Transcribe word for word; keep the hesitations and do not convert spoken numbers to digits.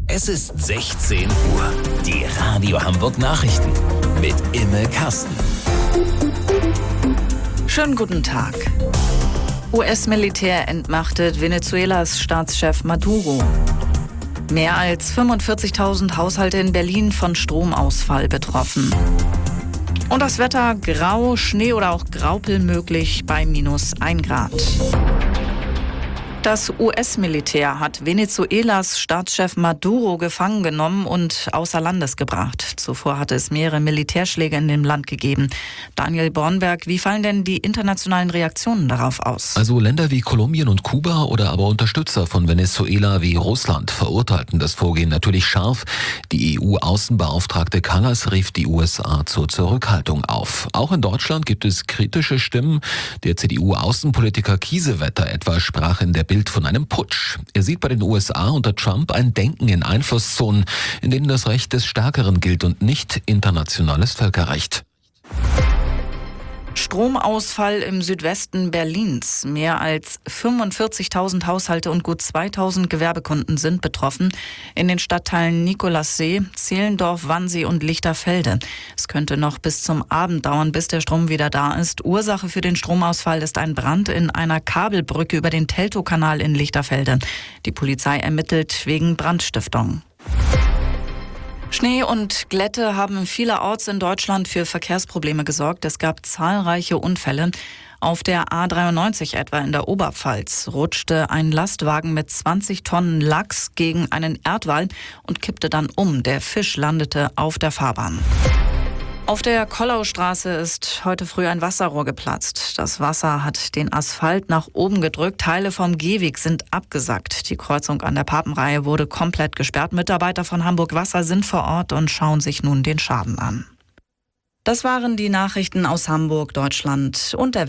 Es ist sechzehn Uhr. Die Radio Hamburg Nachrichten mit Imme Kasten. Schönen guten Tag. U S-Militär entmachtet Venezuelas Staatschef Maduro. Mehr als fünfundvierzigtausend Haushalte in Berlin von Stromausfall betroffen. Und das Wetter grau, Schnee oder auch Graupel möglich bei minus ein Grad. Das U S-Militär hat Venezuelas Staatschef Maduro gefangen genommen und außer Landes gebracht. Zuvor hatte es mehrere Militärschläge in dem Land gegeben. Daniel Bornberg, wie fallen denn die internationalen Reaktionen darauf aus? Also Länder wie Kolumbien und Kuba oder aber Unterstützer von Venezuela wie Russland verurteilten das Vorgehen natürlich scharf. Die E U-Außenbeauftragte Kallas rief die U S A zur Zurückhaltung auf. Auch in Deutschland gibt es kritische Stimmen. Der C D U-Außenpolitiker Kiesewetter etwa sprach in der Bild von einem Putsch. Er sieht bei den U S A unter Trump ein Denken in Einflusszonen, in denen das Recht des Stärkeren gilt und nicht internationales Völkerrecht. Stromausfall im Südwesten Berlins. Mehr als fünfundvierzigtausend Haushalte und gut zweitausend Gewerbekunden sind betroffen. In den Stadtteilen Nikolassee, Zehlendorf, Wannsee und Lichterfelde. Es könnte noch bis zum Abend dauern, bis der Strom wieder da ist. Ursache für den Stromausfall ist ein Brand in einer Kabelbrücke über den Teltowkanal in Lichterfelde. Die Polizei ermittelt wegen Brandstiftung. Schnee und Glätte haben vielerorts in Deutschland für Verkehrsprobleme gesorgt. Es gab zahlreiche Unfälle. Auf der A dreiundneunzig etwa in der Oberpfalz rutschte ein Lastwagen mit zwanzig Tonnen Lachs gegen einen Erdwall und kippte dann um. Der Fisch landete auf der Fahrbahn. Auf der Kollaustraße ist heute früh ein Wasserrohr geplatzt. Das Wasser hat den Asphalt nach oben gedrückt. Teile vom Gehweg sind abgesackt. Die Kreuzung an der Papenreihe wurde komplett gesperrt. Mitarbeiter von Hamburg Wasser sind vor Ort und schauen sich nun den Schaden an. Das waren die Nachrichten aus Hamburg, Deutschland und der